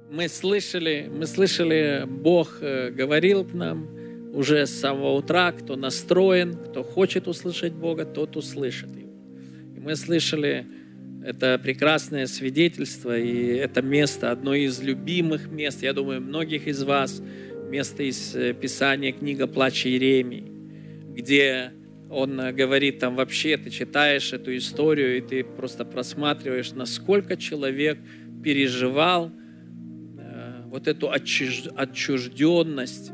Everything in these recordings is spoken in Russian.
Мы слышали, Бог говорил к нам уже с самого утра, кто настроен, кто хочет услышать Бога, тот услышит Его. И мы слышали это прекрасное свидетельство, и это место, одно из любимых мест, я думаю, многих из вас, место из Писания, книга «Плач Иеремии», где он говорит, там вообще ты читаешь эту историю, и ты просто просматриваешь, насколько человек переживал вот эту отчужденность,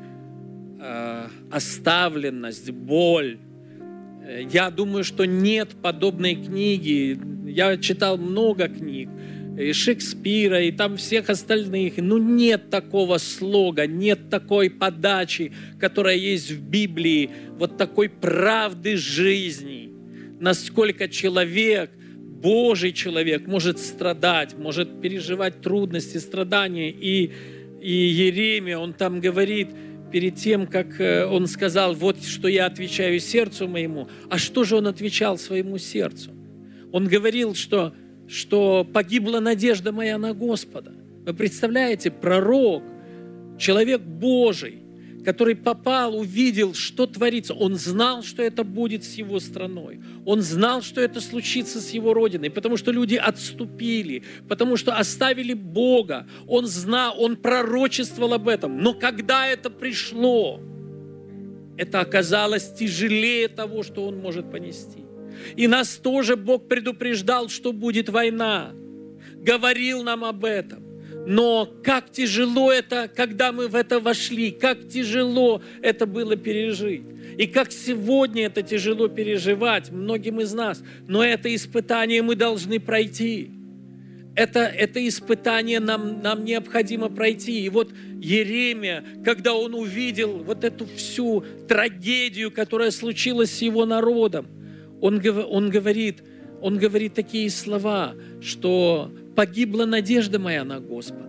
оставленность, боль. Я думаю, что нет подобной книги. Я читал много книг, и Шекспира, и там всех остальных. Но нет такого слога, нет такой подачи, которая есть в Библии, вот такой правды жизни. Насколько человек, Божий человек, может страдать, может переживать трудности, страдания. И Иеремия, он там говорит, перед тем, как он сказал, вот что я отвечаю сердцу моему, а что же он отвечал своему сердцу? Он говорил, что погибла надежда моя на Господа. Вы представляете, пророк, человек Божий, который попал, увидел, что творится. Он знал, что это будет с его страной. Он знал, что это случится с его родиной, потому что люди отступили, потому что оставили Бога. Он знал, он пророчествовал об этом. Но когда это пришло, это оказалось тяжелее того, что он может понести. И нас тоже Бог предупреждал, что будет война. Говорил нам об этом. Но как тяжело это, когда мы в это вошли, как тяжело это было пережить. И как сегодня это тяжело переживать многим из нас. Но это испытание мы должны пройти. Это испытание нам необходимо пройти. И вот Иеремия, когда он увидел вот эту всю трагедию, которая случилась с его народом, он говорит такие слова, что погибла надежда моя на Господа.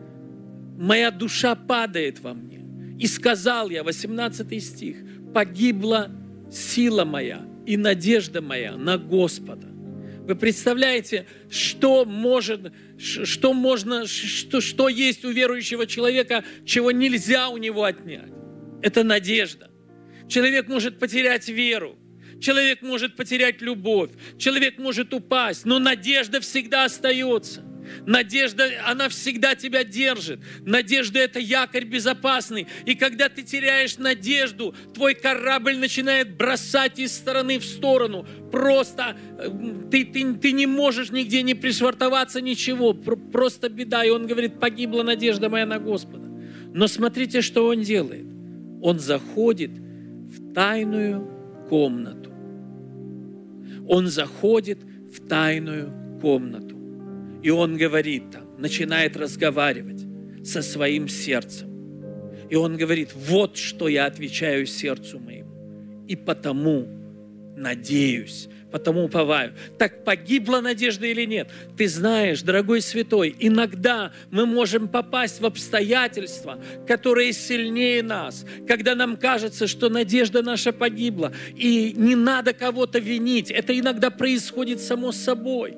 Моя душа падает во мне. И сказал я, 18 стих, погибла сила моя и надежда моя на Господа. Вы представляете, что есть у верующего человека, чего нельзя у него отнять? Это надежда. Человек может потерять веру. Человек может потерять любовь, человек может упасть, но надежда всегда остается. Надежда, она всегда тебя держит. Надежда – это якорь безопасный. И когда ты теряешь надежду, твой корабль начинает бросать из стороны в сторону. Просто ты не можешь нигде не пришвартоваться, ничего. Просто беда. И он говорит, погибла надежда моя на Господа. Но смотрите, что он делает. Он заходит в тайную комнату. Он заходит в тайную комнату. И он говорит там, начинает разговаривать со своим сердцем. И он говорит, вот что я отвечаю сердцу моему. И потому надеюсь, потому уповаю. Так погибла надежда или нет? Ты знаешь, дорогой святой, иногда мы можем попасть в обстоятельства, которые сильнее нас, когда нам кажется, что надежда наша погибла, и не надо кого-то винить. Это иногда происходит само собой.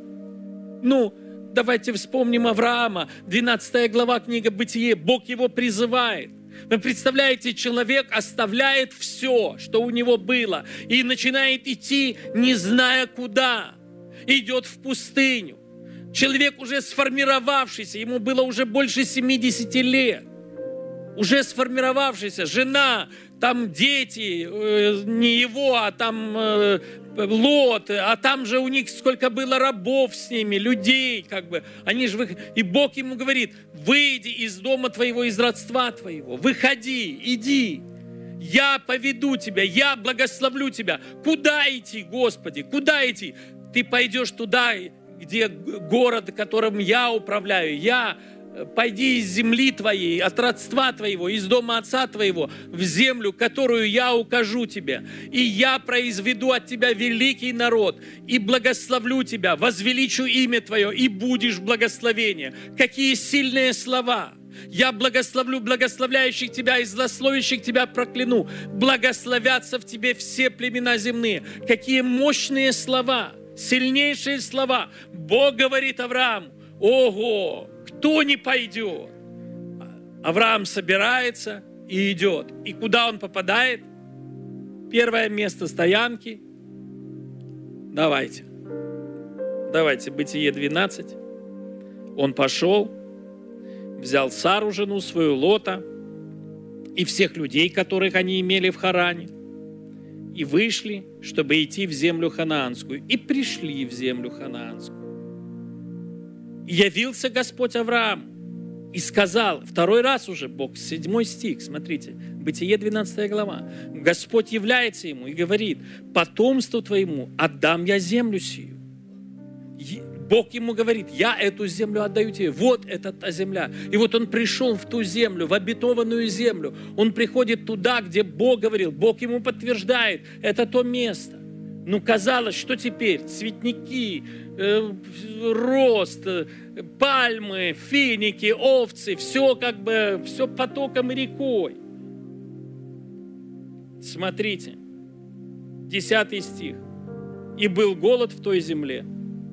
Давайте вспомним Авраама, 12 глава, книга Бытие. Бог его призывает. Вы представляете, человек оставляет все, что у него было, и начинает идти, не зная куда. Идет в пустыню. Человек уже сформировавшийся, ему было уже больше 70 лет. Уже сформировавшийся, жена, там дети, не его, а там Лот, а там же у них сколько было рабов с ними, людей, они же и Бог ему говорит, выйди из дома твоего, из родства твоего, выходи, иди, я поведу тебя, я благословлю тебя. Куда идти, Господи, куда идти? Ты пойдешь туда, где город, которым я управляю, пойди из земли твоей, от родства твоего, из дома отца твоего, в землю, которую я укажу тебе. И я произведу от тебя великий народ, и благословлю тебя, возвеличу имя твое, и будешь благословение. Какие сильные слова! Я благословлю благословляющих тебя и злословящих тебя прокляну. Благословятся в тебе все племена земные. Какие мощные слова, сильнейшие слова. Бог говорит Аврааму, ого! Кто не пойдет? Авраам собирается и идет. И куда он попадает? Первое место стоянки. Давайте, Бытие 12. Он пошел, взял Сару, жену свою, Лота, и всех людей, которых они имели в Харане, и вышли, чтобы идти в землю ханаанскую, и пришли в землю ханаанскую. И явился Господь Аврааму и сказал, второй раз уже Бог, 7 стих, смотрите, Бытие 12 глава. Господь является ему и говорит: потомству твоему отдам я землю сию. Бог ему говорит: я эту землю отдаю тебе. Вот это та земля. И вот он пришел в ту землю, в обетованную землю. Он приходит туда, где Бог говорил. Бог ему подтверждает: это то место. Ну, казалось, что теперь? Цветники, рост, пальмы, финики, овцы. Все как бы, все потоком и рекой. Смотрите, 10 стих. И был голод в той земле.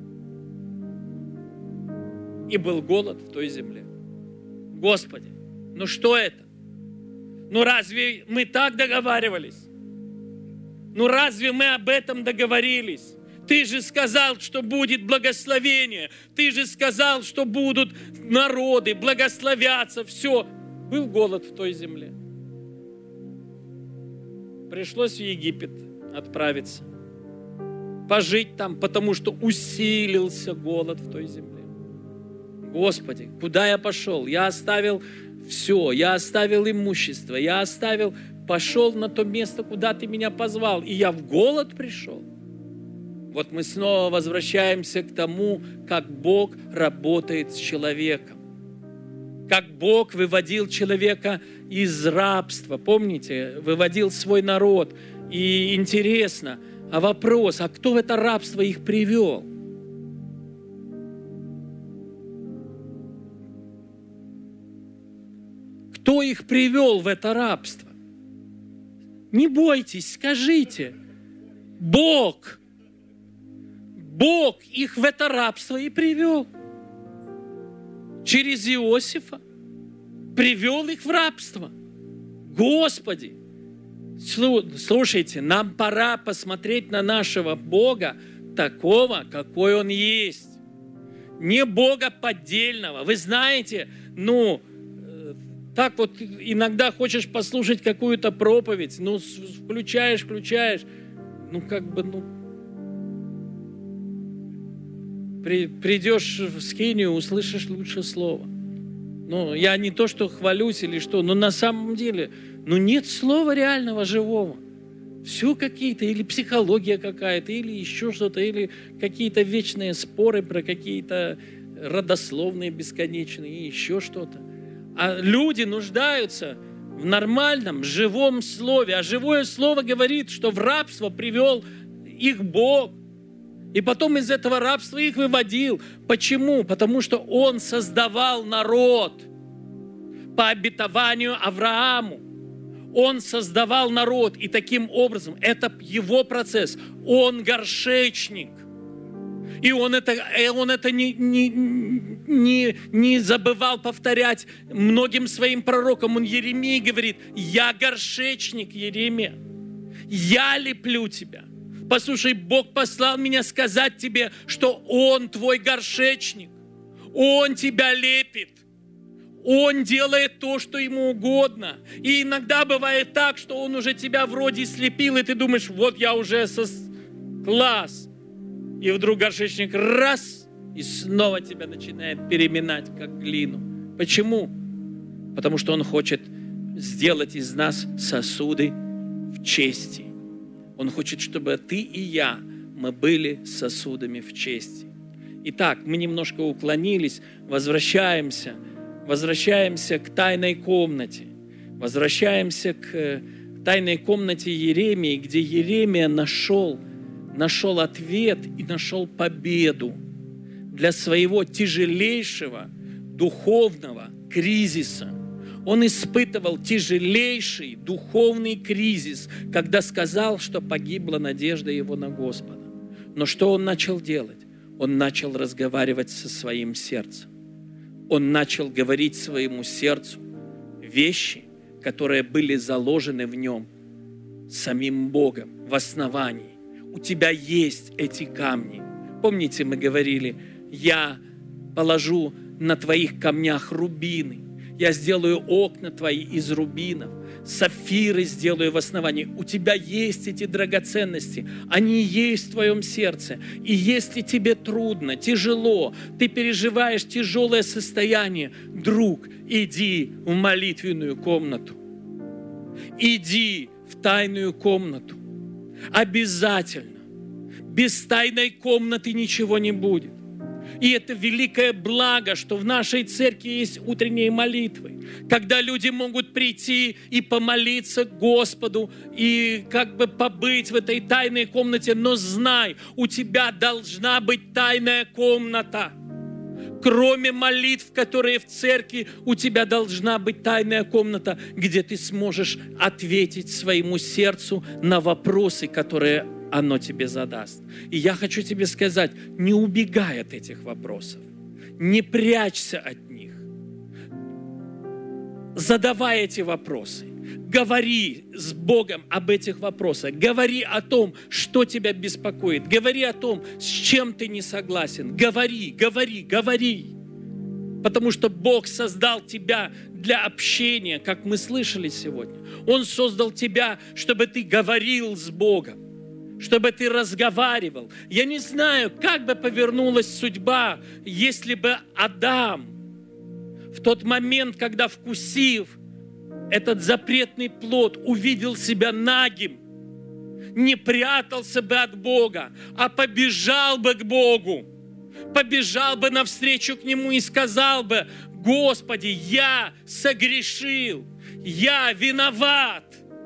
И был голод в той земле. Господи, ну что это? Ну разве мы так договаривались? Ну разве мы об этом договорились? Ты же сказал, что будет благословение. Ты же сказал, что будут народы, благословятся. Все. Был голод в той земле. Пришлось в Египет отправиться. Пожить там, потому что усилился голод в той земле. Господи, куда я пошел? Я оставил все, я оставил имущество, пошел на то место, куда ты меня позвал, и я в голод пришел. Вот мы снова возвращаемся к тому, как Бог работает с человеком. Как Бог выводил человека из рабства, помните, выводил свой народ. И интересно, а вопрос, а кто в это рабство их привел? Кто их привел в это рабство? Не бойтесь, скажите. Бог. Бог их в это рабство и привел. Через Иосифа привел их в рабство. Господи, слушайте, нам пора посмотреть на нашего Бога такого, какой Он есть. Не Бога поддельного. Вы знаете, так вот иногда хочешь послушать какую-то проповедь, включаешь, придешь в скинию, услышишь лучше слово. Я не то, что хвалюсь или что, но на самом деле, нет слова реального, живого. Все какие-то, или психология какая-то, или еще что-то, или какие-то вечные споры про какие-то родословные бесконечные, и еще что-то. А люди нуждаются в нормальном, живом слове. А живое слово говорит, что в рабство привел их Бог. И потом из этого рабства их выводил. Почему? Потому что Он создавал народ по обетованию Аврааму. Он создавал народ. И таким образом, это Его процесс. Он горшечник. И он это не забывал повторять многим своим пророкам. Он Еремии говорит: я горшечник, Еремия, я леплю тебя. Послушай, Бог послал меня сказать тебе, что Он твой горшечник. Он тебя лепит. Он делает то, что Ему угодно. И иногда бывает так, что Он уже тебя вроде слепил, и ты думаешь: вот я уже класс. И вдруг горшечник раз, и снова тебя начинает переминать, как глину. Почему? Потому что Он хочет сделать из нас сосуды в чести. Он хочет, чтобы ты и я, мы были сосудами в чести. Итак, мы немножко уклонились, возвращаемся к тайной комнате. Возвращаемся к тайной комнате Еремии, где Еремия нашел ответ и нашел победу для своего тяжелейшего духовного кризиса. Он испытывал тяжелейший духовный кризис, когда сказал, что погибла надежда его на Господа. Но что он начал делать? Он начал разговаривать со своим сердцем. Он начал говорить своему сердцу: вещи, которые были заложены в нем самим Богом в основании. У тебя есть эти камни. Помните, мы говорили, я положу на твоих камнях рубины, я сделаю окна твои из рубинов, сапфиры сделаю в основании. У тебя есть эти драгоценности, они есть в твоем сердце. И если тебе трудно, тяжело, ты переживаешь тяжелое состояние, друг, иди в молитвенную комнату. Иди в тайную комнату. Обязательно. Без тайной комнаты ничего не будет. И это великое благо, что в нашей церкви есть утренние молитвы, когда люди могут прийти и помолиться Господу, и как бы побыть в этой тайной комнате. Но знай, у тебя должна быть тайная комната. Кроме молитв, которые в церкви, у тебя должна быть тайная комната, где ты сможешь ответить своему сердцу на вопросы, которые оно тебе задаст. И я хочу тебе сказать, не убегай от этих вопросов, не прячься от них. Задавай эти вопросы, говори с Богом об этих вопросах, говори о том, что тебя беспокоит, говори о том, с чем ты не согласен, говори. Потому что Бог создал тебя для общения, как мы слышали сегодня. Он создал тебя, чтобы ты говорил с Богом, чтобы ты разговаривал. Я не знаю, как бы повернулась судьба, если бы Адам в тот момент, когда вкусив этот запретный плод, увидел себя нагим, не прятался бы от Бога, а побежал бы к Богу, побежал бы навстречу к Нему и сказал бы: Господи, я согрешил, я виноват.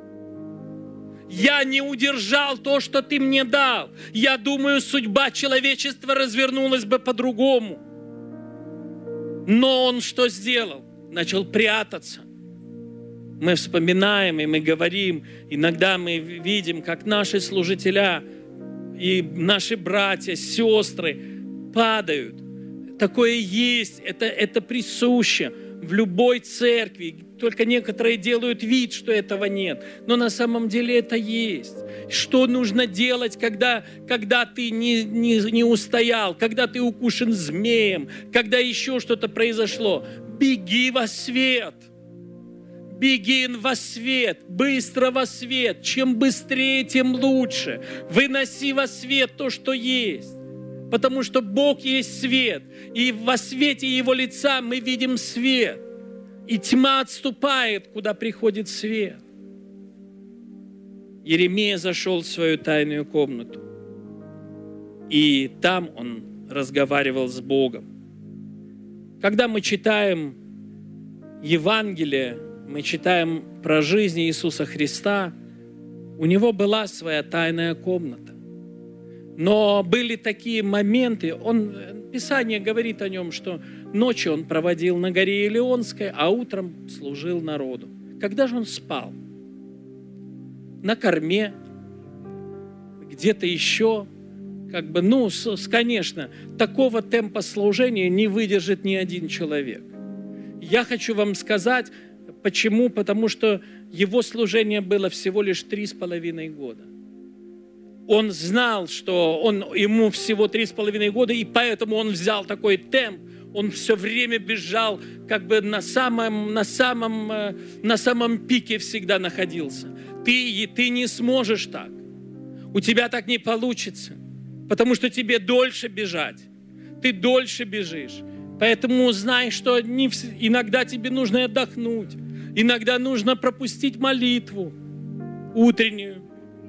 Я не удержал то, что Ты мне дал. Я думаю, судьба человечества развернулась бы по-другому. Но он что сделал? Начал прятаться. Мы вспоминаем и мы говорим, иногда мы видим, как наши служители и наши братья, сестры падают. Такое есть, это присуще в любой церкви. Только некоторые делают вид, что этого нет. Но на самом деле это есть. Что нужно делать, когда ты не устоял, когда ты укушен змеем, когда еще что-то произошло? Беги во свет. Беги во свет, быстро во свет. Чем быстрее, тем лучше. Выноси во свет то, что есть. Потому что Бог есть свет. И во свете Его лица мы видим свет. И тьма отступает, куда приходит свет. Иеремия зашел в свою тайную комнату. И там он разговаривал с Богом. Когда мы читаем Евангелие, мы читаем про жизнь Иисуса Христа, у Него была своя тайная комната. Но были такие моменты, Писание говорит о Нем, что ночью Он проводил на горе Елеонской, а утром служил народу. Когда же Он спал? На корме, где-то еще. Конечно, такого темпа служения не выдержит ни один человек. Я хочу вам сказать, почему? Потому что Его служение было всего лишь 3,5 года. Он знал, что ему всего 3,5 года, и поэтому он взял такой темп. Он все время бежал, на самом пике всегда находился. Ты не сможешь так. У тебя так не получится, потому что тебе дольше бежать. Ты дольше бежишь. Поэтому знай, что иногда тебе нужно отдохнуть. Иногда нужно пропустить молитву утреннюю.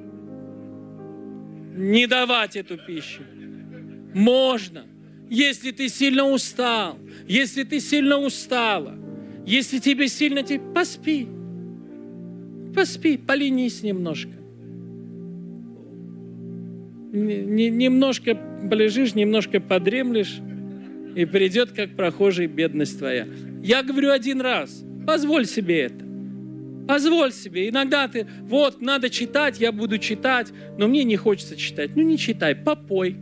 Не давать эту пищу. Можно. Если ты сильно устал, если ты сильно устала, если тебе сильно... Поспи. Поспи, поленись немножко. Немножко полежишь, немножко подремлешь, и придет, как прохожий, бедность твоя. Я говорю один раз. Позволь себе это. Позволь себе. Иногда надо читать, я буду читать, но мне не хочется читать. Не читай, попой.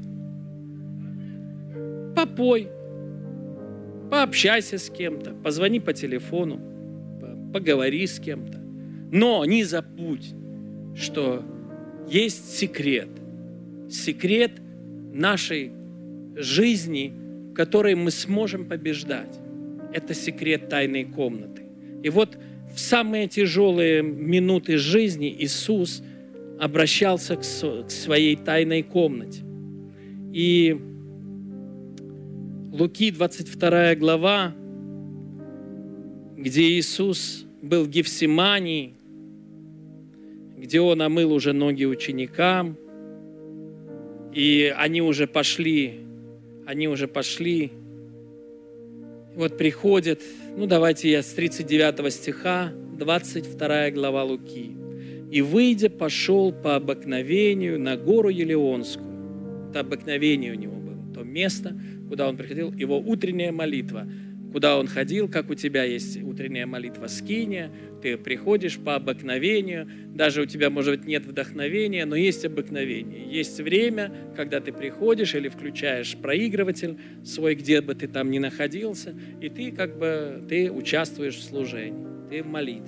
Попой. Пообщайся с кем-то, позвони по телефону, поговори с кем-то. Но не забудь, что есть секрет. Секрет нашей жизни, в которой мы сможем побеждать. Это секрет тайной комнаты. И вот в самые тяжелые минуты жизни Иисус обращался к своей тайной комнате. И Луки 22 глава, где Иисус был в Гефсимании, где Он омыл уже ноги ученикам, и они уже пошли. И вот приходят, давайте я с 39 стиха, 22 глава Луки. «И, выйдя, пошел по обыкновению на гору Елеонскую». Это обыкновение у него было, то место, куда он приходил, его утренняя молитва. Куда он ходил, как у тебя есть утренняя молитва скиния, ты приходишь по обыкновению, даже у тебя, может быть, нет вдохновения, но есть обыкновение. Есть время, когда ты приходишь или включаешь проигрыватель свой, где бы ты там ни находился, и ты участвуешь в служении, ты в молитве.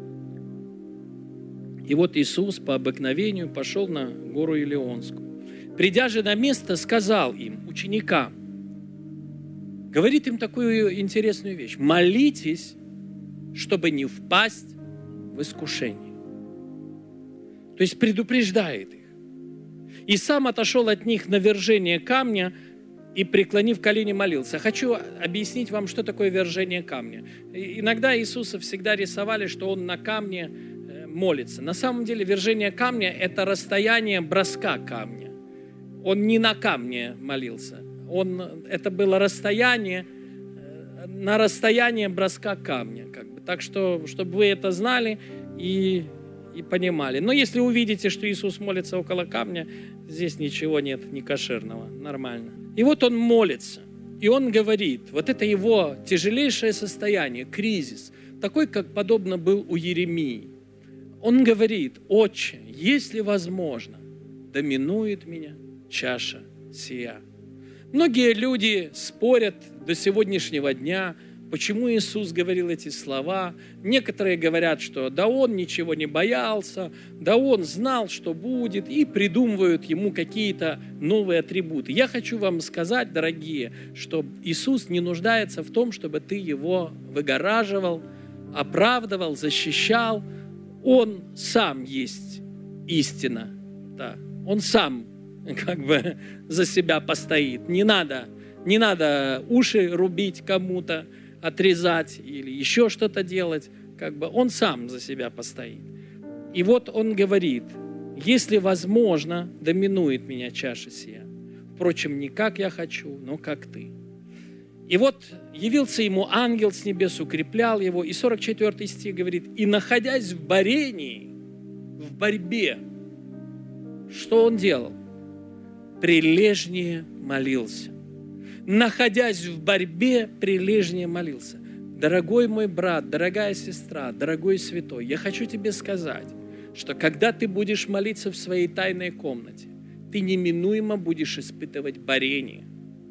И вот Иисус по обыкновению пошел на гору Елеонскую. Придя же на место, сказал им, ученикам, говорит им такую интересную вещь. Молитесь, чтобы не впасть в искушение. То есть предупреждает их. И сам отошел от них на вержение камня и, преклонив колени, молился. Хочу объяснить вам, что такое вержение камня. Иногда Иисуса всегда рисовали, что Он на камне молится. На самом деле вержение камня – это расстояние броска камня. Он не на камне молился. Это было расстояние, на расстояние броска камня. Так что, чтобы вы это знали и понимали. Но если увидите, что Иисус молится около камня, здесь ничего нет, не кошерного, нормально. И вот Он молится, и Он говорит, вот это Его тяжелейшее состояние, кризис, такой, как подобно был у Иеремии. Он говорит, «Отче, если возможно, доминует меня чаша сия». Многие люди спорят до сегодняшнего дня, почему Иисус говорил эти слова. Некоторые говорят, что да Он ничего не боялся, да Он знал, что будет, и придумывают Ему какие-то новые атрибуты. Я хочу вам сказать, дорогие, что Иисус не нуждается в том, чтобы ты Его выгораживал, оправдывал, защищал. Он сам есть истина. Да. Он сам за себя постоит. Не надо уши рубить кому-то, отрезать или еще что-то делать. Он сам за себя постоит. И вот Он говорит, если возможно, доминует меня чаша сия. Впрочем, не как я хочу, но как ты. И вот явился ему ангел с небес, укреплял его. И 44 стих говорит, и находясь в борении, в борьбе, что он делал? Прилежнее молился. Находясь в борьбе, прилежнее молился. Дорогой мой брат, дорогая сестра, дорогой святой, я хочу тебе сказать, что когда ты будешь молиться в своей тайной комнате, ты неминуемо будешь испытывать борение,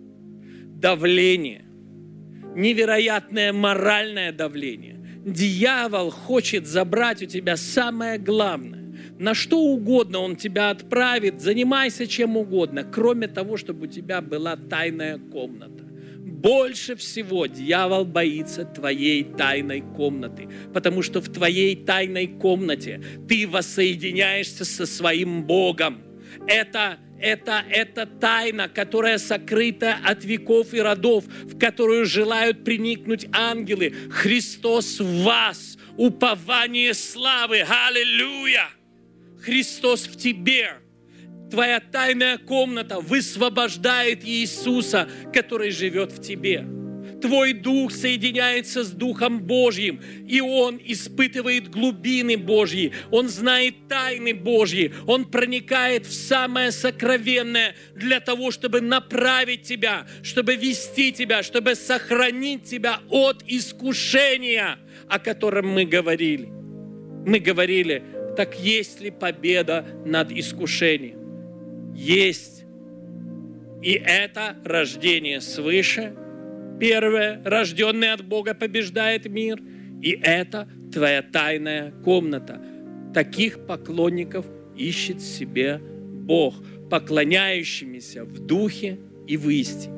давление, невероятное моральное давление. Дьявол хочет забрать у тебя самое главное. На что угодно он тебя отправит, занимайся чем угодно, кроме того, чтобы у тебя была тайная комната. Больше всего дьявол боится твоей тайной комнаты, потому что в твоей тайной комнате ты воссоединяешься со своим Богом. Это тайна, которая сокрыта от веков и родов, в которую желают проникнуть ангелы. Христос в вас, упование славы. Аллилуйя! Христос в тебе. Твоя тайная комната высвобождает Иисуса, который живет в тебе. Твой дух соединяется с Духом Божьим, и Он испытывает глубины Божьи, Он знает тайны Божьи, Он проникает в самое сокровенное для того, чтобы направить тебя, чтобы вести тебя, чтобы сохранить тебя от искушения, о котором мы говорили. Мы говорили, так есть ли победа над искушением? Есть. И это рождение свыше. Первое, рожденный от Бога побеждает мир. И это твоя тайная комната. Таких поклонников ищет себе Бог, поклоняющимися в духе и в истине.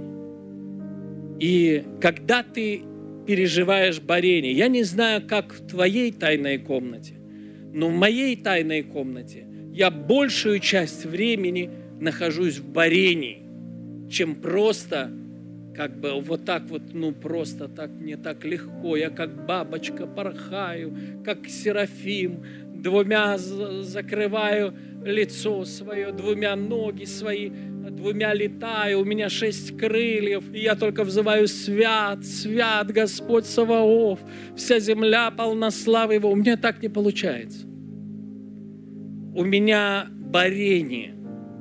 И когда ты переживаешь борение, я не знаю, как в твоей тайной комнате, но в моей тайной комнате я большую часть времени нахожусь в борении, чем просто как бы вот так вот, просто так, мне так легко, я как бабочка порхаю, как серафим, двумя закрываю лицо свое, двумя ноги свои, двумя летаю, у меня 6 крыльев, и я только взываю: свят, свят Господь Саваоф, вся земля полна славы Его. У меня так не получается. У меня борение.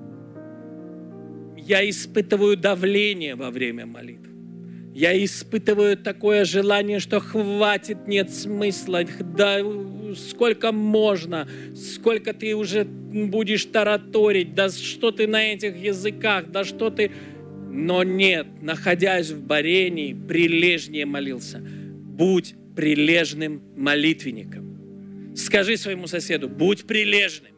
Я испытываю давление во время молитвы. Я испытываю такое желание, что хватит, нет смысла, да сколько можно, сколько ты уже будешь тараторить, да что ты на этих языках, да что ты... Но нет, находясь в борении, прилежнее молился. Будь прилежным молитвенником. Скажи своему соседу: будь прилежным.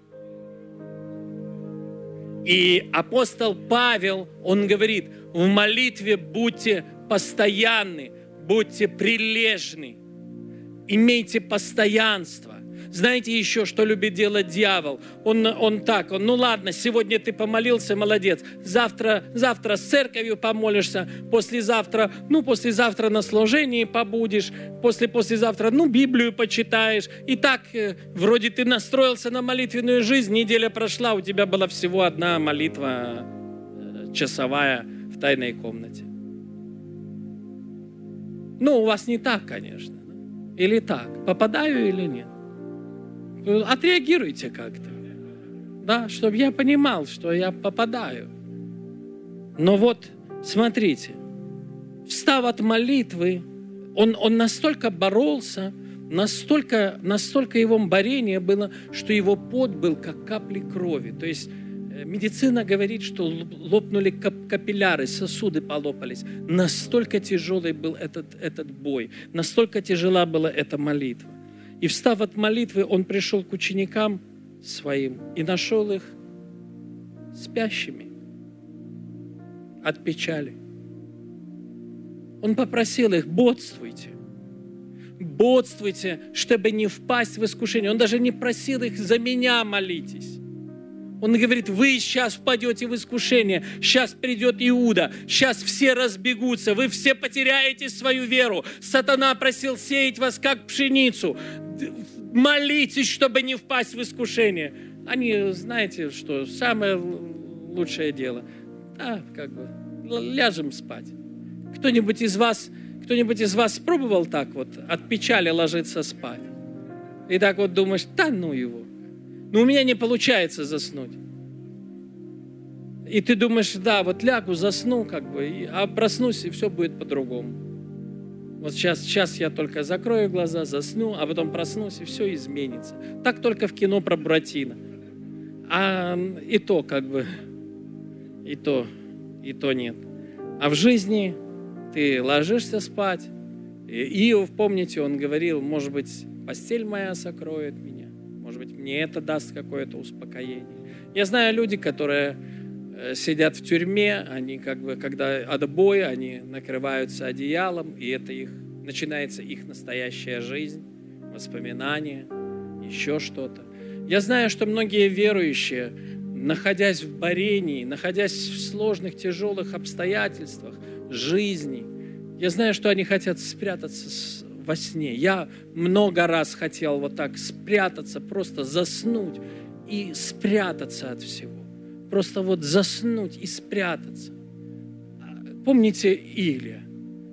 И апостол Павел, он говорит: в молитве будьте постоянны, будьте прилежны, имейте постоянство. Знаете еще, что любит делать дьявол? Он ну ладно, сегодня ты помолился, молодец, завтра с церковью помолишься, послезавтра на служении побудешь, послезавтра, Библию почитаешь. И так, вроде ты настроился на молитвенную жизнь, неделя прошла, у тебя была всего одна молитва часовая в тайной комнате. У вас не так, конечно. Или так? Попадаю или нет? Отреагируйте как-то. Да, чтобы я понимал, что я попадаю. Но вот, смотрите, встав от молитвы, он настолько боролся, настолько его борение было, что его пот был как капли крови. То есть медицина говорит, что лопнули капилляры, сосуды полопались. Настолько тяжелый был этот бой, настолько тяжела была эта молитва. И встав от молитвы, он пришел к ученикам своим и нашел их спящими от печали. Он попросил их: бодствуйте, чтобы не впасть в искушение. Он даже не просил их: за меня молитесь. Он говорит: вы сейчас впадете в искушение, сейчас придет Иуда, сейчас все разбегутся, вы все потеряете свою веру. Сатана просил сеять вас, как пшеницу. Молитесь, чтобы не впасть в искушение. Они, знаете, что самое лучшее дело? Ляжем спать. Кто-нибудь из вас пробовал так вот от печали ложиться спать? И так вот думаешь: его. У меня не получается заснуть. И ты думаешь: лягу, засну, а проснусь, и все будет по-другому. Вот сейчас я только закрою глаза, засну, а потом проснусь, и все изменится. Так только в кино про Буратино. И то нет. А в жизни ты ложишься спать. И Иов, помните, он говорил: может быть, постель моя сокроет меня. Может быть, мне это даст какое-то успокоение. Я знаю люди, которые сидят в тюрьме, они когда отбой, они накрываются одеялом, и это начинается их настоящая жизнь, воспоминания, еще что-то. Я знаю, что многие верующие, находясь в борении, находясь в сложных, тяжелых обстоятельствах жизни, я знаю, что они хотят спрятаться во сне. Я много раз хотел вот так спрятаться, просто заснуть и спрятаться от всего. Просто вот заснуть и спрятаться. Помните Илия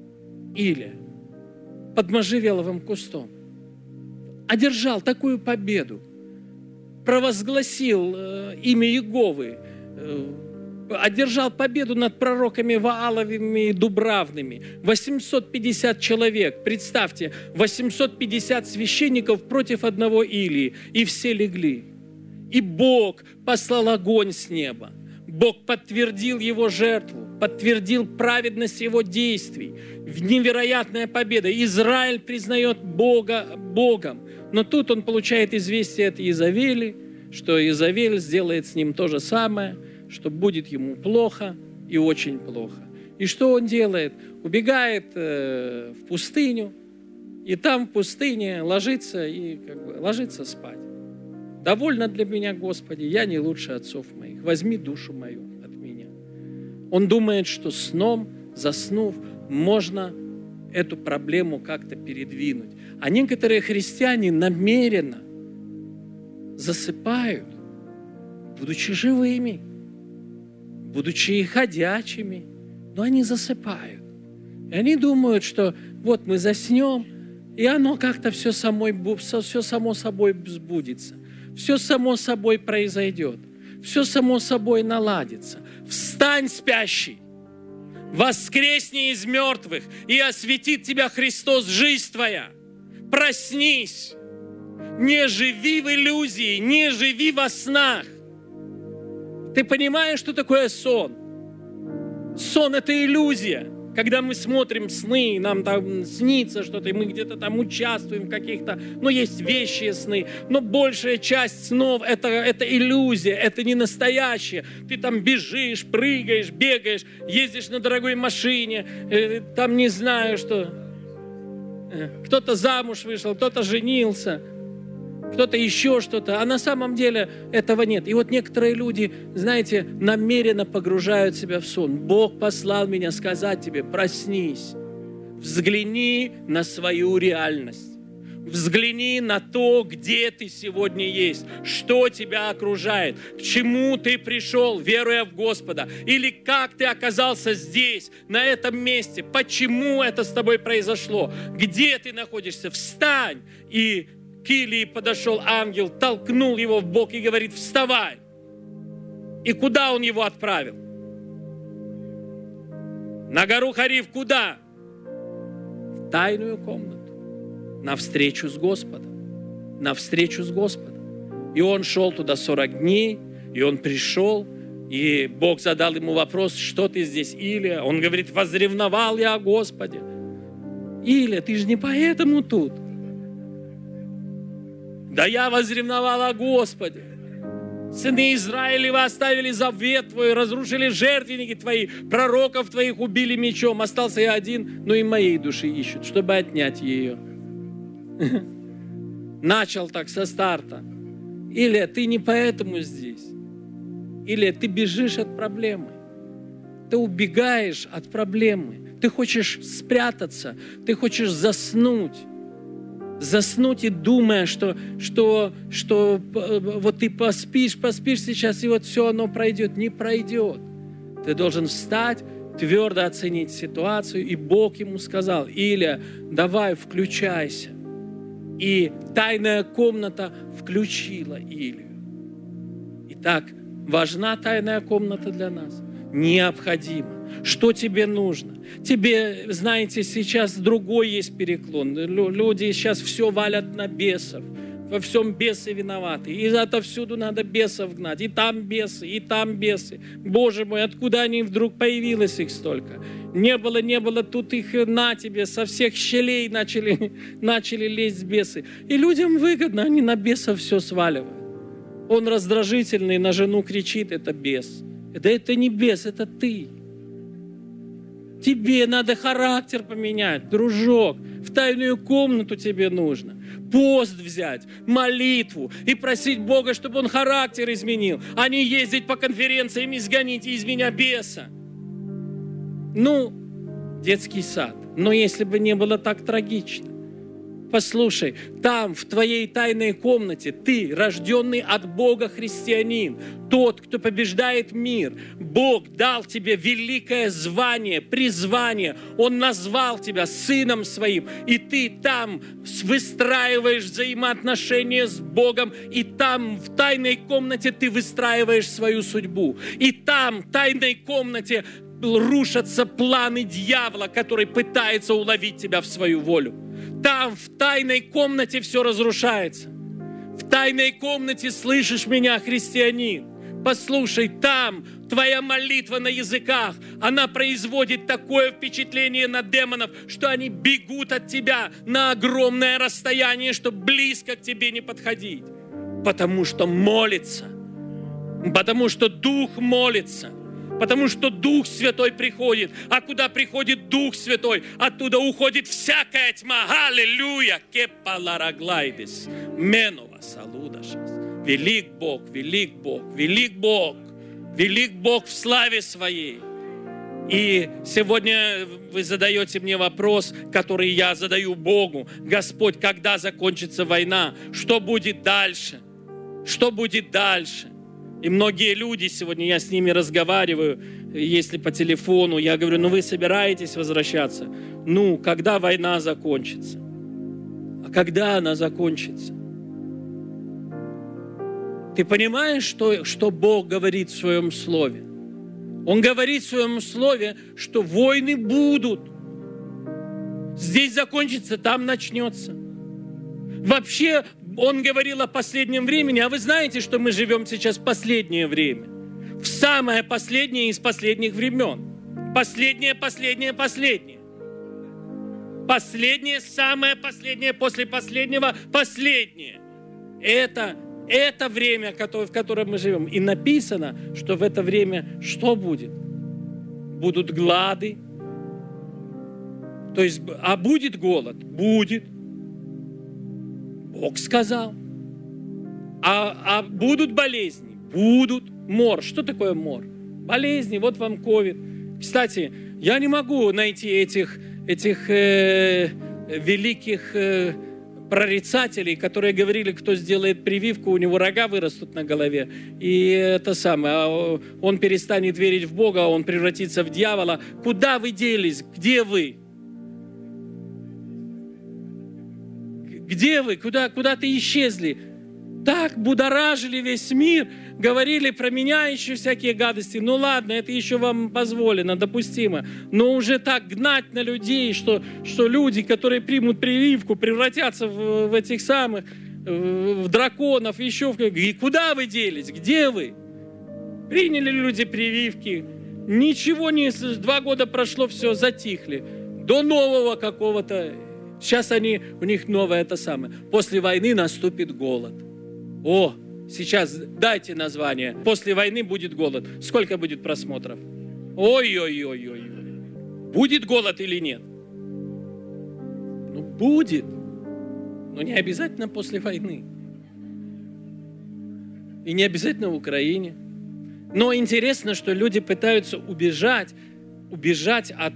под можжевеловым кустом одержал такую победу, провозгласил имя Иеговы, одержал победу над пророками Вааловыми и Дубравными. 850 человек, представьте, 850 священников против одного Илии, и все легли. И Бог послал огонь с неба. Бог подтвердил его жертву, подтвердил праведность его действий. Невероятная победа. Израиль признает Бога Богом. Но тут он получает известие от Иезавели, что Иезавель сделает с ним то же самое, что будет ему плохо и очень плохо. И что он делает? Убегает в пустыню, и там в пустыне ложится спать. «Довольно для меня, Господи, я не лучше отцов моих. Возьми душу мою от меня». Он думает, что сном, заснув, можно эту проблему как-то передвинуть. А некоторые христиане намеренно засыпают, будучи живыми, будучи ходячими, но они засыпают. И они думают, что вот мы заснем, и оно как-то все само собой сбудется, все само собой произойдет, все само собой наладится. Встань, спящий, воскресни из мертвых, и осветит тебя Христос, жизнь твоя. Проснись, не живи в иллюзии, не живи во снах. Ты понимаешь, что такое сон? Сон – это иллюзия. Когда мы смотрим сны, нам там снится что-то, и мы где-то там участвуем в каких-то, есть вещие сны, но большая часть снов это иллюзия, это не настоящее. Ты там бежишь, прыгаешь, бегаешь, ездишь на дорогой машине, там не знаю что. Кто-то замуж вышел, кто-то женился, кто-то еще что-то, а на самом деле этого нет. И вот некоторые люди, знаете, намеренно погружают себя в сон. Бог послал меня сказать тебе: проснись, взгляни на свою реальность, взгляни на то, где ты сегодня есть, что тебя окружает, к чему ты пришел, веруя в Господа, или как ты оказался здесь, на этом месте, почему это с тобой произошло, где ты находишься. Встань! И к Илии подошел ангел, толкнул его в бок и говорит: вставай. И куда он его отправил? На гору Харив куда? В тайную комнату, на встречу с Господом. На встречу с Господом. И он шел туда 40 дней, и он пришел, и Бог задал ему вопрос: что ты здесь, Илия? Он говорит: возревновал я о Господе. Илия, ты же не поэтому тут. Да я возревновал о Господе. Сыны Израилева оставили завет твой, разрушили жертвенники твои, пророков твоих убили мечом. Остался я один, но и моей души ищут, чтобы отнять ее. Начал так со старта. Или ты не поэтому здесь. Или ты бежишь от проблемы. Ты убегаешь от проблемы. Ты хочешь спрятаться, ты хочешь заснуть. Заснуть и думая, что вот ты поспишь сейчас, и вот все оно пройдет. Не пройдет. Ты должен встать, твердо оценить ситуацию. И Бог ему сказал: Илия, давай, включайся. И тайная комната включила Илию. Итак, важна тайная комната для нас? Необходимо. Что тебе нужно? Тебе, знаете, сейчас другой есть переклон. Люди сейчас все валят на бесов. Во всем бесы виноваты. И отовсюду надо бесов гнать. И там бесы, и там бесы. Боже мой, откуда они вдруг появилось их столько? Не было, тут их на тебе, со всех щелей начали лезть бесы. И людям выгодно, они на бесов все сваливают. Он раздражительный, на жену кричит: это бес. Да это не бес, это ты. Тебе надо характер поменять, дружок. В тайную комнату тебе нужно. Пост взять, молитву и просить Бога, чтобы Он характер изменил, а не ездить по конференциям и сгоните из меня беса. Детский сад. Но если бы не было так трагично. Послушай, там, в твоей тайной комнате, ты, рожденный от Бога христианин, тот, кто побеждает мир. Бог дал тебе великое звание, призвание. Он назвал тебя сыном своим. И ты там выстраиваешь взаимоотношения с Богом. И там, в тайной комнате, ты выстраиваешь свою судьбу. И там, в тайной комнате, рушатся планы дьявола, который пытается уловить тебя в свою волю. Там, в тайной комнате, все разрушается. В тайной комнате, слышишь меня, христианин? Послушай, там Твоя молитва на языках, она производит такое впечатление на демонов, что они бегут от тебя на огромное расстояние, чтобы близко к тебе не подходить. Потому что молится, потому что Дух молится, потому что Дух Святой приходит. А куда приходит Дух Святой, оттуда уходит всякая тьма. Аллилуйя! Кепалараглайдес, менова салудашас. Велик Бог, велик Бог, велик Бог. Велик Бог в славе Своей. И сегодня вы задаете мне вопрос, который я задаю Богу. Господь, когда закончится война? Что будет дальше? Что будет дальше? И многие люди сегодня, я с ними разговариваю, если по телефону, я говорю, вы собираетесь возвращаться? Когда война закончится? А когда она закончится? Ты понимаешь, что Бог говорит в Своем Слове? Он говорит в Своем Слове, что войны будут. Здесь закончится, там начнется. Вообще, Он говорил о последнем времени, а вы знаете, что мы живем сейчас в последнее время? В самое последнее из последних времен. Последнее. Последнее, самое последнее, после последнего, последнее. Это время, в котором мы живем. И написано, что в это время что будет? Будут глады. То есть, а будет голод? Будет. Бог сказал. А будут болезни? Будут. Мор. Что такое мор? Болезни. Вот вам ковид. Кстати, я не могу найти этих великих прорицателей, которые говорили, кто сделает прививку, у него рога вырастут на голове. И это самое, он перестанет верить в Бога, он превратится в дьявола. Куда вы делись? Где вы? Где вы? Куда ты исчезли? Так будоражили весь мир, говорили про меня еще всякие гадости. Ладно, это еще вам позволено, допустимо. Но уже так гнать на людей, что люди, которые примут прививку, превратятся в этих самых, в драконов, еще в... И куда вы делись? Где вы? Приняли люди прививки, ничего не... 2 года прошло, все, затихли. До нового какого-то... Сейчас у них новое это самое. После войны наступит голод. Сейчас дайте название. После войны будет голод. Сколько будет просмотров? Ой-ой-ой-ой. Будет голод или нет? Будет. Но не обязательно после войны. И не обязательно в Украине. Но интересно, что люди пытаются убежать от...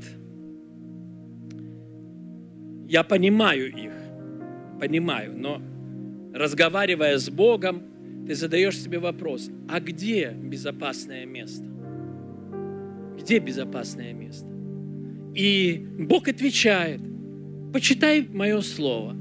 Я понимаю их. Но разговаривая с Богом, ты задаешь себе вопрос, а где безопасное место? Где безопасное место? И Бог отвечает, почитай мое слово.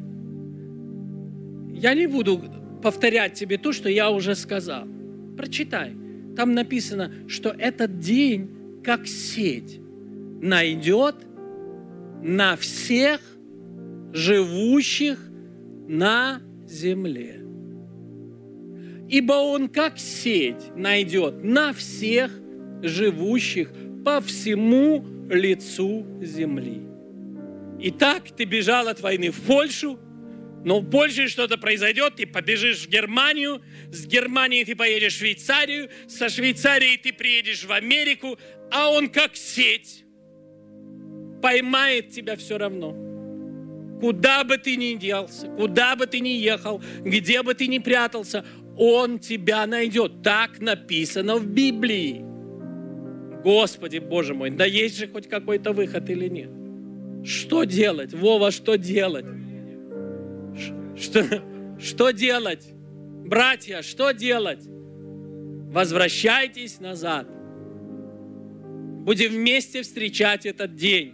Я не буду повторять тебе то, что я уже сказал. Прочитай. Там написано, что этот день, как сеть, найдет на всех живущих на земле. Ибо он как сеть найдет на всех живущих по всему лицу земли. Итак, ты бежал от войны в Польшу, но в Польше что-то произойдет, ты побежишь в Германию, с Германии ты поедешь в Швейцарию, со Швейцарии ты приедешь в Америку, а он как сеть поймает тебя все равно. Куда бы ты ни делся, куда бы ты ни ехал, где бы ты ни прятался, он тебя найдет. Так написано в Библии. Господи, Боже мой, да есть же хоть какой-то выход или нет? Что делать? Вова, что делать? Что делать? Братья, что делать? Возвращайтесь назад. Будем вместе встречать этот день.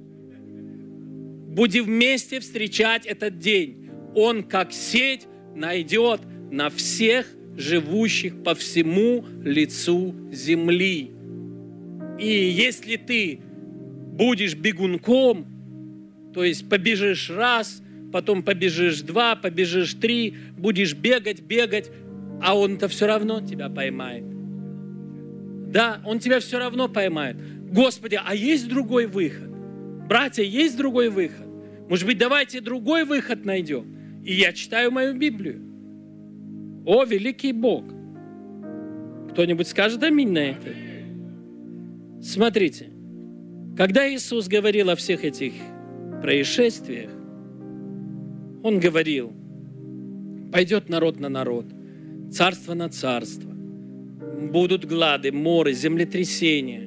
Будем вместе встречать этот день. Он, как сеть, найдет на всех живущих по всему лицу земли. И если ты будешь бегунком, то есть побежишь раз, потом побежишь 2, побежишь 3, будешь бегать, а он-то все равно тебя поймает. Да, Он тебя все равно поймает. Господи, а есть другой выход? Братья, есть другой выход? Может быть, давайте другой выход найдем? И я читаю мою Библию. О, великий Бог! Кто-нибудь скажет аминь на это? Смотрите, когда Иисус говорил о всех этих происшествиях, Он говорил, пойдет народ на народ, царство на царство, будут глады, моры, землетрясения,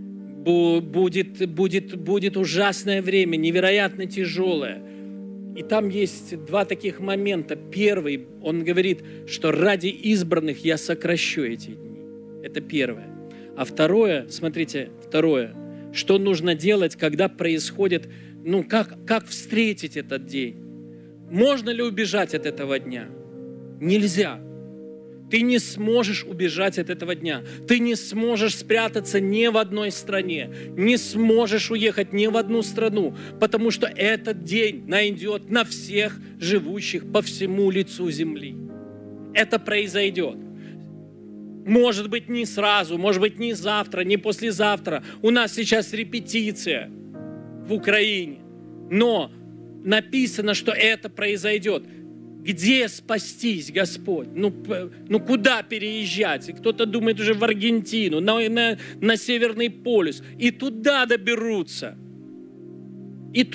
будет ужасное время, невероятно тяжелое. И там есть два таких момента. Первый, Он говорит, что ради избранных я сокращу эти дни. Это первое. А второе, смотрите, что нужно делать, когда происходит, как встретить этот день? Можно ли убежать от этого дня? Нельзя. Ты не сможешь убежать от этого дня. Ты не сможешь спрятаться ни в одной стране, не сможешь уехать ни в одну страну, потому что этот день найдет на всех живущих по всему лицу земли. Это произойдет. Может быть, не сразу, может быть, не завтра, не послезавтра. У нас сейчас репетиция в Украине. Но написано, что это произойдет. Где спастись, Господь? Куда переезжать? И кто-то думает уже в Аргентину, на Северный полюс. И туда доберутся. И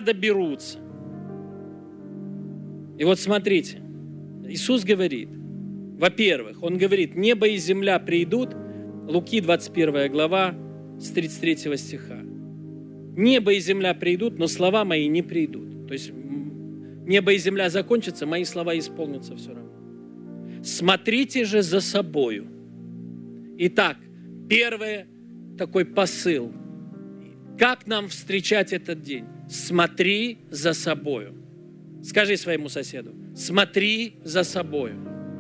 вот смотрите, Иисус говорит, во-первых, Он говорит, небо и земля придут, Луки 21 глава, с 33 стиха. Небо и земля придут, но слова мои не придут. То есть небо и земля закончатся, мои слова исполнятся все равно. Смотрите же за собою. Итак, первый такой посыл. Как нам встречать этот день? Смотри за собою. Скажи своему соседу, смотри за собою.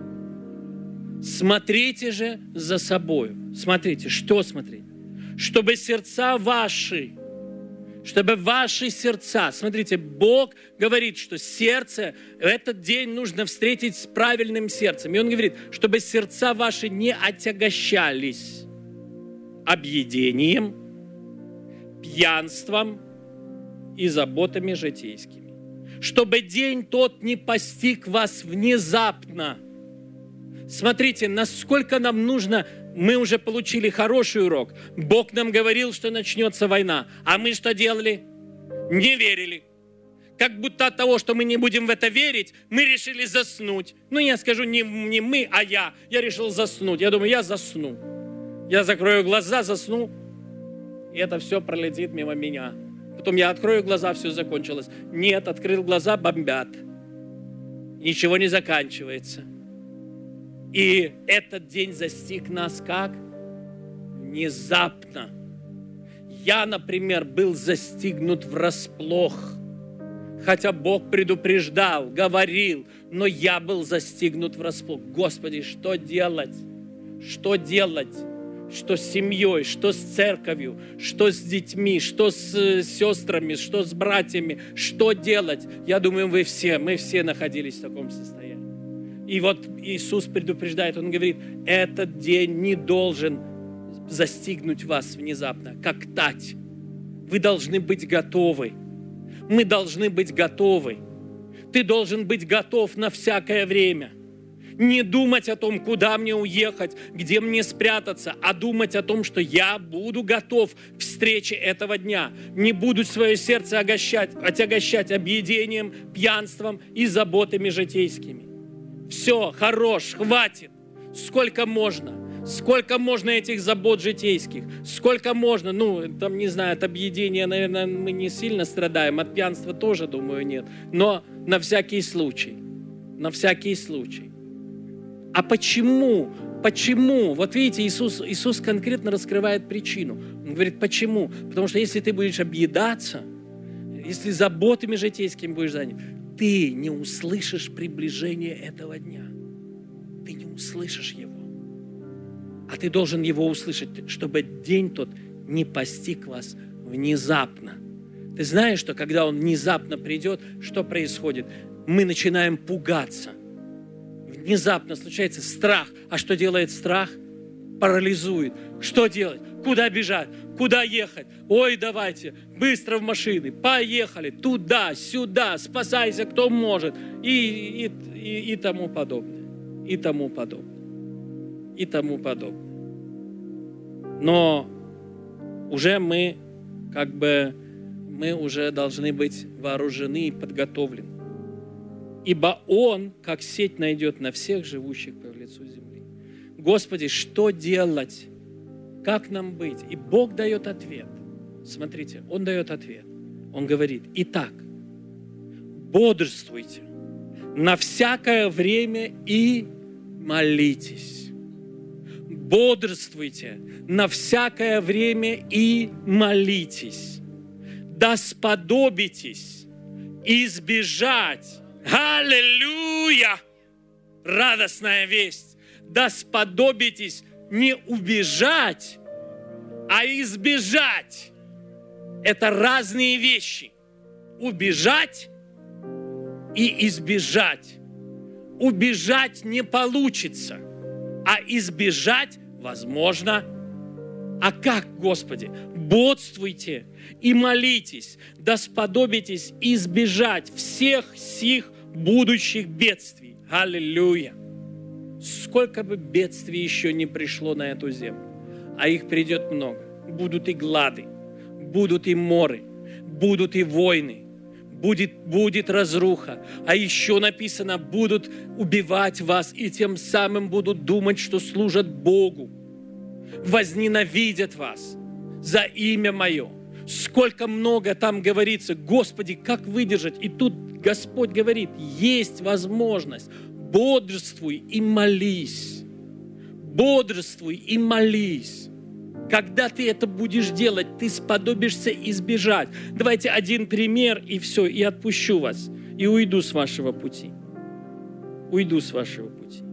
Смотрите же за собою. Смотрите, что смотреть? Чтобы сердца ваши, чтобы ваши сердца, смотрите, Бог говорит, что сердце, этот день нужно встретить с правильным сердцем. И Он говорит, чтобы сердца ваши не отягощались объедением, пьянством и заботами житейскими. Чтобы день тот не постиг вас внезапно. Смотрите, насколько нам нужно, мы уже получили хороший урок. Бог нам говорил, что начнется война. А мы что делали? Не верили. Как будто от того, что мы не будем в это верить, мы решили заснуть. Я скажу не мы, а я. Я решил заснуть. Я думаю, я засну. Я закрою глаза, засну, и это все пролетит мимо меня. Потом я открою глаза, все закончилось. Нет, открыл глаза, бомбят. Ничего не заканчивается. И этот день застиг нас как? Внезапно. Я, например, был застигнут врасплох. Хотя Бог предупреждал, говорил, но я был застигнут врасплох. Господи, что делать? Что делать? Что с семьей, что с церковью, что с детьми, что с сестрами, что с братьями? Что делать? Я думаю, мы все находились в таком состоянии. И вот Иисус предупреждает, Он говорит, этот день не должен застигнуть вас внезапно, как тать. Вы должны быть готовы. Мы должны быть готовы. Ты должен быть готов на всякое время. Не думать о том, куда мне уехать, где мне спрятаться, а думать о том, что я буду готов к встрече этого дня. Не буду свое сердце отягощать объедением, пьянством и заботами житейскими. Все, хорош, хватит. Сколько можно? Сколько можно этих забот житейских? Сколько можно? Не знаю, от объедения, наверное, мы не сильно страдаем, от пьянства тоже, думаю, нет. Но на всякий случай. А почему? Вот видите, Иисус конкретно раскрывает причину. Он говорит, почему? Потому что если ты будешь объедаться, если заботами житейскими будешь занят, ты не услышишь приближение этого дня. Ты не услышишь его. А ты должен его услышать, чтобы день тот не постиг вас внезапно. Ты знаешь, что когда он внезапно придет, что происходит? Мы начинаем пугаться. Внезапно случается страх. А что делает страх? парализует. Что делать? Куда бежать? Куда ехать? Ой, давайте, быстро в машины, поехали, туда, сюда, спасайся, кто может. И тому подобное. И тому подобное. И тому подобное. Но уже мы уже должны быть вооружены и подготовлены. Ибо Он, как сеть, найдет на всех живущих по лицу земли. Господи, что делать? Как нам быть? И Бог дает ответ. Смотрите, Он дает ответ. Он говорит: итак, бодрствуйте на всякое время и молитесь. Бодрствуйте на всякое время и молитесь. Да сподобитесь избежать. Аллилуйя! Радостная весть. Да сподобитесь не убежать, а избежать. Это разные вещи. Убежать и избежать. Убежать не получится, а избежать возможно. А как, Господи? Бодрствуйте и молитесь, да сподобитесь избежать всех сих будущих бедствий. Аллилуйя! Сколько бы бедствий еще не пришло на эту землю, а их придет много. Будут и глады, будут и моры, будут и войны, будет разруха. А еще написано, будут убивать вас, и тем самым будут думать, что служат Богу. Возненавидят вас за имя Мое. Сколько много там говорится. Господи, как выдержать? И тут Господь говорит, есть возможность. Бодрствуй и молись. Бодрствуй и молись. Когда ты это будешь делать, ты сподобишься избежать. Давайте один пример, и все, и отпущу вас. И уйду с вашего пути. Уйду с вашего пути.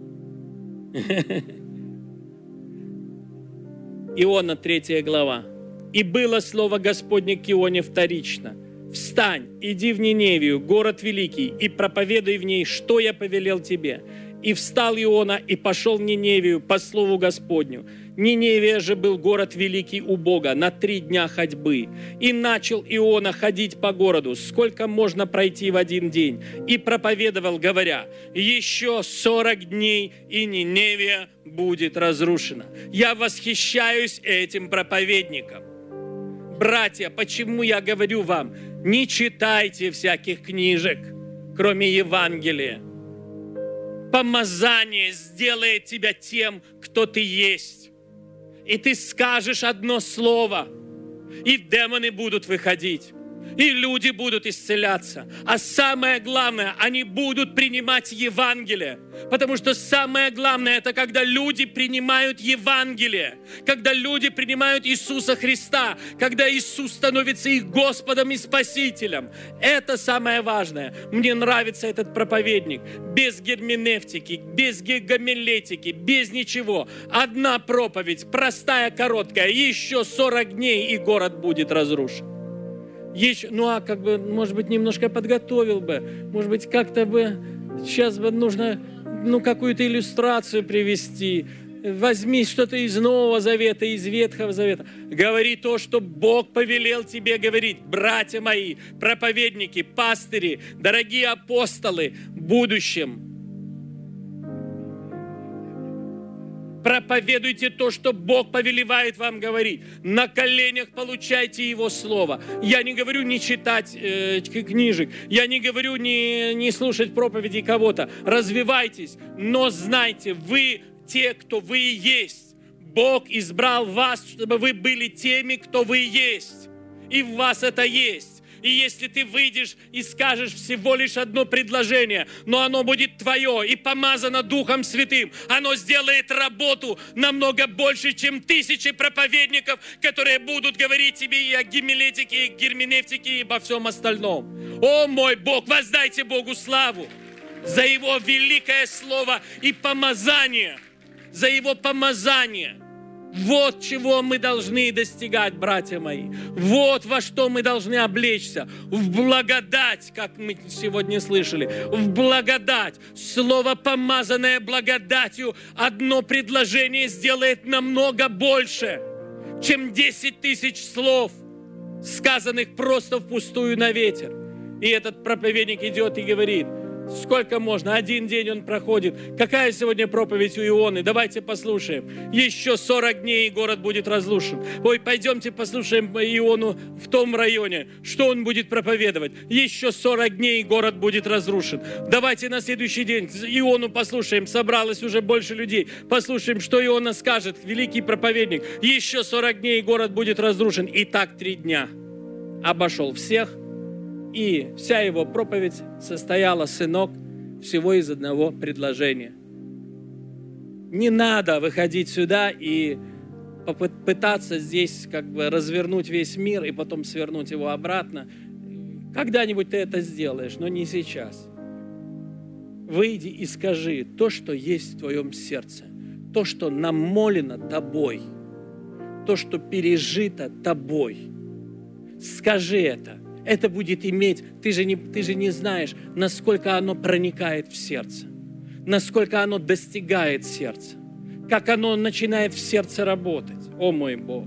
Иона, 3 глава. «И было слово Господне к Ионе вторично. Встань, иди в Ниневию, город великий, и проповедуй в ней, что я повелел тебе. И встал Иона, и пошел в Ниневию по слову Господню. Ниневия же был город великий у Бога, на 3 дня ходьбы. И начал Иона ходить по городу, сколько можно пройти в 1 день. И проповедовал, говоря, еще 40 дней, и Ниневия будет разрушена». Я восхищаюсь этим проповедником. Братья, почему я говорю вам, не читайте всяких книжек, кроме Евангелия. Помазание сделает тебя тем, кто ты есть. И ты скажешь одно слово, и демоны будут выходить, и люди будут исцеляться. А самое главное, они будут принимать Евангелие. Потому что самое главное, это когда люди принимают Евангелие, когда люди принимают Иисуса Христа, когда Иисус становится их Господом и Спасителем. Это самое важное. Мне нравится этот проповедник. Без герменевтики, без гомилетики, без ничего. Одна проповедь, простая, короткая. Еще 40 дней, и город будет разрушен. Может быть, немножко подготовил бы. Может быть, как-то бы сейчас бы нужно какую-то иллюстрацию привести. Возьми что-то из Нового Завета, из Ветхого Завета. Говори то, что Бог повелел тебе говорить. Братья мои, проповедники, пастыри, дорогие апостолы, в будущем. Проповедуйте то, что Бог повелевает вам говорить. На коленях получайте Его Слово. Я не говорю не читать книжек. Я не говорю не слушать проповеди кого-то. Развивайтесь. Но знайте, вы те, кто вы есть. Бог избрал вас, чтобы вы были теми, кто вы есть. И в вас это есть. И если ты выйдешь и скажешь всего лишь одно предложение, но оно будет твое и помазано Духом Святым, оно сделает работу намного больше, чем 1000 проповедников, которые будут говорить тебе и о гомилетике, и герменевтике, и обо всем остальном. О мой Бог, воздайте Богу славу за Его великое Слово и помазание, за Его помазание. Вот чего мы должны достигать, братья мои. Вот во что мы должны облечься. В благодать, как мы сегодня слышали. В благодать. Слово, помазанное благодатью, одно предложение сделает намного больше, чем 10 тысяч слов, сказанных просто впустую на ветер. И этот проповедник идет и говорит: сколько можно? Один день он проходит. Какая сегодня проповедь у Ионы? Давайте послушаем. Еще 40 дней, и город будет разрушен. Ой, пойдемте послушаем Иону в том районе, что он будет проповедовать. Еще 40 дней, и город будет разрушен. Давайте на следующий день Иону послушаем. Собралось уже больше людей. Послушаем, что Иона скажет, великий проповедник. Еще 40 дней, и город будет разрушен. И так 3 дня. Обошел всех. И вся его проповедь состояла, сынок, всего из одного предложения. Не надо выходить сюда и попытаться здесь как бы развернуть весь мир и потом свернуть его обратно. Когда-нибудь ты это сделаешь, но не сейчас. Выйди и скажи то, что есть в твоем сердце, то, что намолено тобой, то, что пережито тобой. Скажи это. Это будет иметь, ты же не знаешь, насколько оно проникает в сердце, насколько оно достигает сердца, как оно начинает в сердце работать. О мой Бог!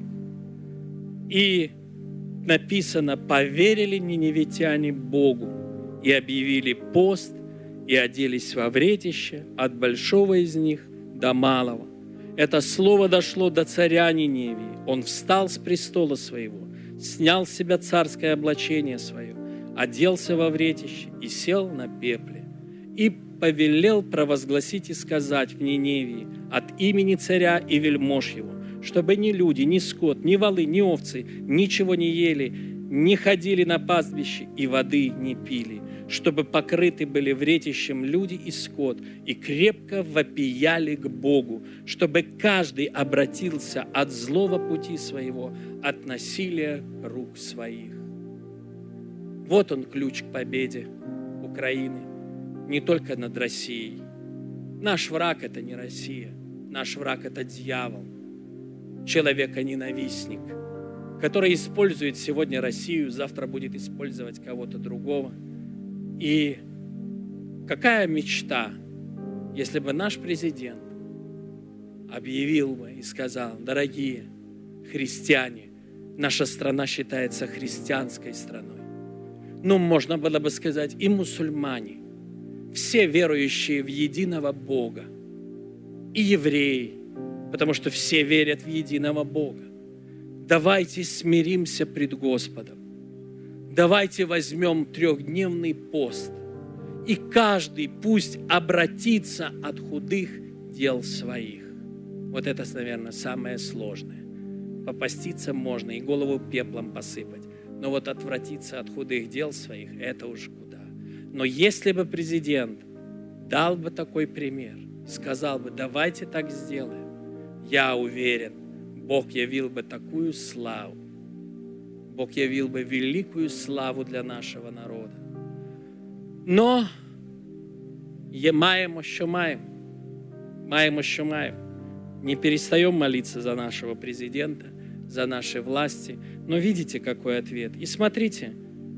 И написано: поверили ниневитяне Богу и объявили пост, и оделись во вретище от большого из них до малого. Это слово дошло до царя Ниневии. Он встал с престола своего, снял с себя царское облачение свое, оделся во вретище и сел на пепле. И повелел провозгласить и сказать в Ниневии от имени царя и вельмож его, чтобы ни люди, ни скот, ни волы, ни овцы ничего не ели, не ходили на пастбище и воды не пили, чтобы покрыты были вретищем люди и скот, и крепко вопияли к Богу, чтобы каждый обратился от злого пути своего, от насилия рук своих. Вот он ключ к победе Украины, не только над Россией. Наш враг – это не Россия, наш враг – это дьявол, человека-ненавистник, который использует сегодня Россию, завтра будет использовать кого-то другого. И какая мечта, если бы наш президент объявил бы и сказал: дорогие христиане, наша страна считается христианской страной. Ну, можно было бы сказать, и мусульмане, все верующие в единого Бога, и евреи, потому что все верят в единого Бога. Давайте смиримся пред Господом. Давайте возьмем 3-дневный пост, и каждый пусть обратится от худых дел своих. Вот это, наверное, самое сложное. Попаститься можно и голову пеплом посыпать, но вот отвратиться от худых дел своих – это уж куда. Но если бы президент дал бы такой пример, сказал бы: давайте так сделаем, я уверен, Бог явил бы такую славу, Бог явил бы великую славу для нашего народа. Но маємо, що маємо. Маємо, що маємо. Не перестаем молиться за нашего президента, за наши власти. Но видите, какой ответ. И смотрите,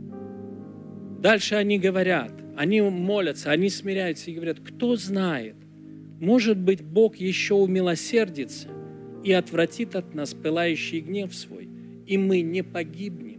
дальше они говорят, они молятся, они смиряются и говорят: кто знает, может быть, Бог еще умилосердится и отвратит от нас пылающий гнев свой, и мы не погибнем.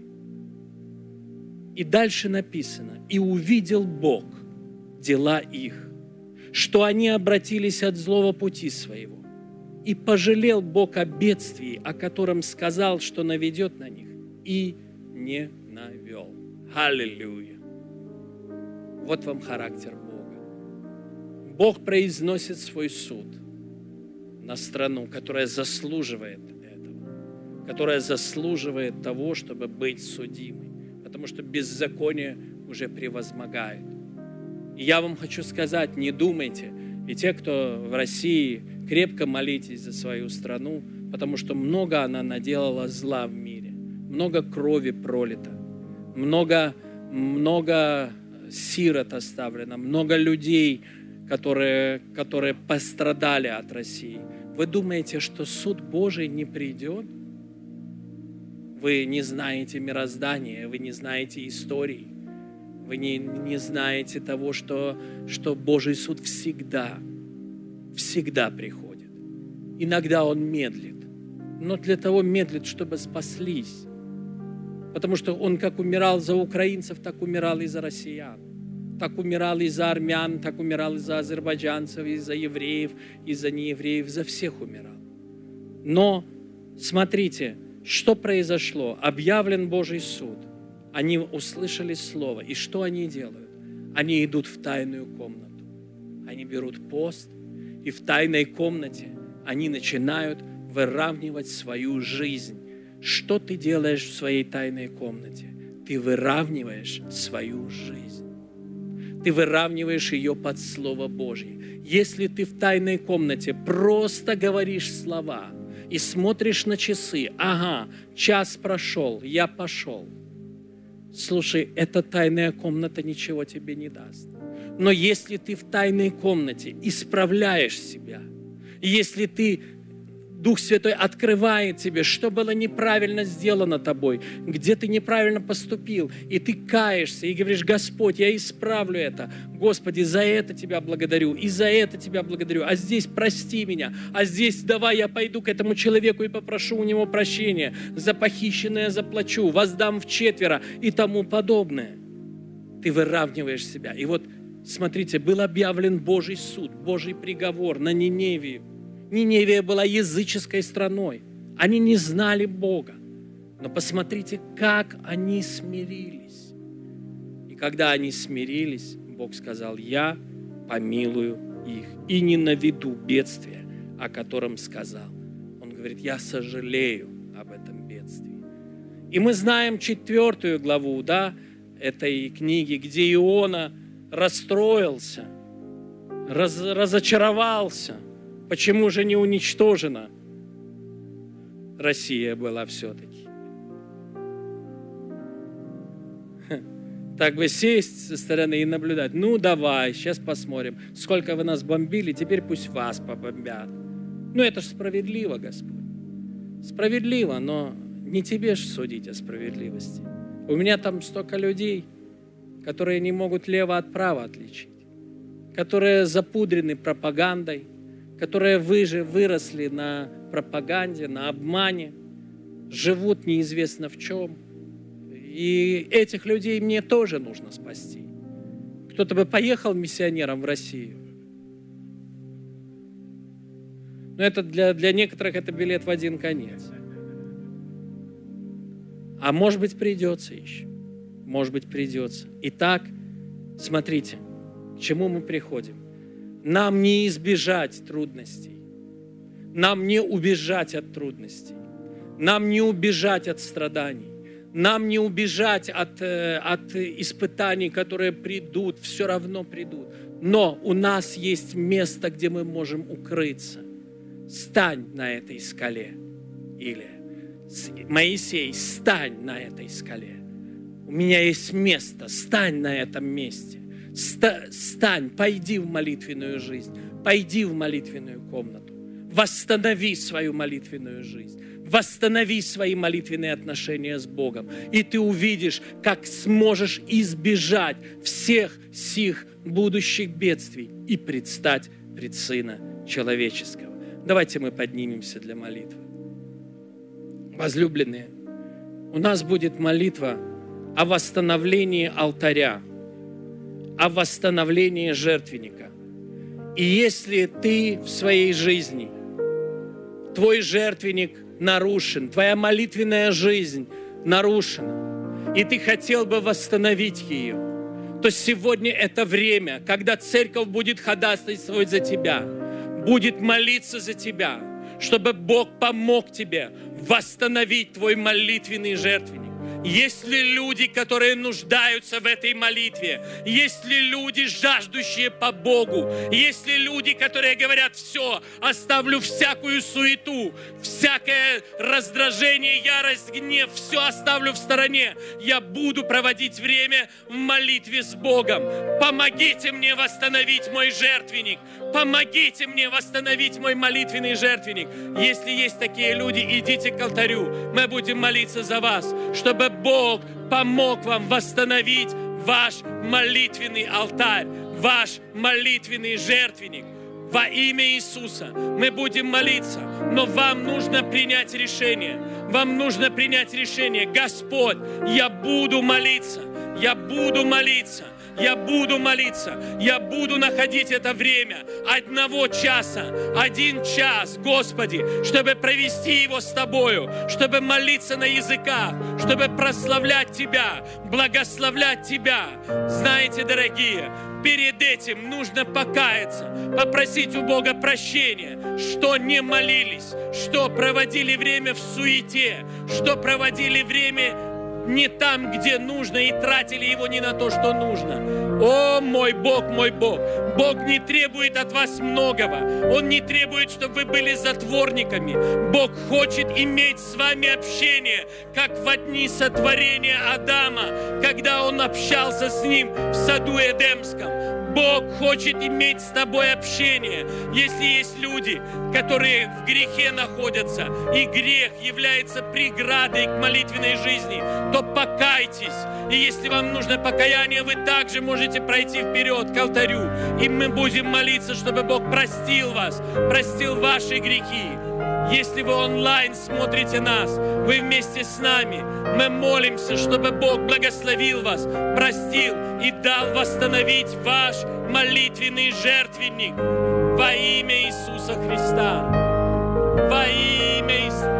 И дальше написано: и увидел Бог дела их, что они обратились от злого пути своего, и пожалел Бог о бедствии, о котором сказал, что наведет на них, и не навел. Аллилуйя! Вот вам характер Бога. Бог произносит свой суд на страну, которая заслуживает этого, которая заслуживает того, чтобы быть судимой, потому что беззаконие уже превозмогает. И я вам хочу сказать: не думайте, и те, кто в России, крепко молитесь за свою страну, потому что много она наделала зла в мире, много крови пролито, много сирот оставлено, много людей, которые пострадали от России, Вы думаете, что суд Божий не придет? Вы не знаете мироздания, вы не знаете истории, вы не знаете того, что Божий суд всегда приходит. Иногда Он медлит, но для того медлит, чтобы спаслись. Потому что Он как умирал за украинцев, так умирал и за россиян. Так умирал и за армян, так умирал и за азербайджанцев, и за евреев, и за неевреев, за всех умирал. Но смотрите, что произошло? Объявлен Божий суд. Они услышали слово. И что они делают? Они идут в тайную комнату. Они берут пост, и в тайной комнате они начинают выравнивать свою жизнь. Что ты делаешь в своей тайной комнате? Ты выравниваешь свою жизнь. Ты выравниваешь ее под Слово Божье. Если ты в тайной комнате просто говоришь слова и смотришь на часы, ага, час прошел, я пошел. Слушай, эта тайная комната ничего тебе не даст. Но если ты в тайной комнате исправляешь себя, если ты Дух Святой открывает тебе, что было неправильно сделано тобой, где ты неправильно поступил, и ты каешься, и говоришь: Господь, я исправлю это. Господи, за это Тебя благодарю, и за это Тебя благодарю. А здесь прости меня, а здесь давай я пойду к этому человеку и попрошу у него прощения. За похищенное заплачу, воздам вчетверо и тому подобное. Ты выравниваешь себя. И вот, смотрите, был объявлен Божий суд, Божий приговор на Ниневию. Ниневия была языческой страной. Они не знали Бога. Но посмотрите, как они смирились. И когда они смирились, Бог сказал: я помилую их и не наведу бедствия, о котором сказал. Он говорит: я сожалею об этом бедствии. И мы знаем 4 главу, этой книги, где Иона расстроился, разочаровался. Почему же не уничтожена Россия была все-таки? Так бы сесть со стороны и наблюдать. Ну, давай, сейчас посмотрим. Сколько вы нас бомбили, теперь пусть вас побомбят. Ну, это же справедливо, Господь. Справедливо, но не тебе же судить о справедливости. У меня там столько людей, которые не могут лево от права отличить, которые запудрены пропагандой, которые выросли на пропаганде, на обмане, живут неизвестно в чем. И этих людей мне тоже нужно спасти. Кто-то бы поехал миссионером в Россию. Но это для некоторых это билет в один конец. А может быть, придется еще. Может быть, придется. Итак, смотрите, к чему мы приходим. Нам не избежать трудностей. Нам не убежать от трудностей. Нам не убежать от страданий. Нам не убежать от испытаний, которые придут, все равно придут. Но у нас есть место, где мы можем укрыться. Стань на этой скале. Или Моисей, стань на этой скале. У меня есть место, стань на этом месте. Стань, пойди в молитвенную жизнь, пойди в молитвенную комнату, восстанови свою молитвенную жизнь, восстанови свои молитвенные отношения с Богом, и ты увидишь, как сможешь избежать всех сих будущих бедствий и предстать пред Сына Человеческого. Давайте мы поднимемся для молитвы. Возлюбленные, у нас будет молитва о восстановлении алтаря, о восстановлении жертвенника. И если ты в своей жизни, твой жертвенник нарушен, твоя молитвенная жизнь нарушена, и ты хотел бы восстановить ее, то сегодня это время, когда церковь будет ходатайствовать за тебя, будет молиться за тебя, чтобы Бог помог тебе восстановить твой молитвенный жертвенник. Есть ли люди, которые нуждаются в этой молитве? Есть ли люди, жаждущие по Богу? Есть ли люди, которые говорят: все, оставлю всякую суету, всякое раздражение, ярость, гнев, все оставлю в стороне. Я буду проводить время в молитве с Богом. Помогите мне восстановить мой жертвенник. Помогите мне восстановить мой молитвенный жертвенник. Если есть такие люди, идите к алтарю. Мы будем молиться за вас, чтобы Бог помог вам восстановить ваш молитвенный алтарь, ваш молитвенный жертвенник. Во имя Иисуса мы будем молиться, но вам нужно принять решение. Вам нужно принять решение. Господь, я буду молиться, я буду молиться. Я буду молиться, я буду находить это время 1 часа, 1 час, Господи, чтобы провести его с Тобою, чтобы молиться на языках, чтобы прославлять Тебя, благословлять Тебя. Знаете, дорогие, перед этим нужно покаяться, попросить у Бога прощения, что не молились, что проводили время в суете, что проводили время не там, где нужно, и тратили его не на то, что нужно. О, мой Бог, мой Бог! Бог не требует от вас многого. Он не требует, чтобы вы были затворниками. Бог хочет иметь с вами общение, как в дни сотворения Адама, когда он общался с ним в саду Эдемском. Бог хочет иметь с тобой общение. Если есть люди, которые в грехе находятся, и грех является преградой к молитвенной жизни, то покайтесь. И если вам нужно покаяние, вы также можете пройти вперед к алтарю. И мы будем молиться, чтобы Бог простил вас, простил ваши грехи. Если вы онлайн смотрите нас, вы вместе с нами, мы молимся, чтобы Бог благословил вас, простил и дал восстановить ваш молитвенный жертвенник во имя Иисуса Христа. Во имя Иисуса.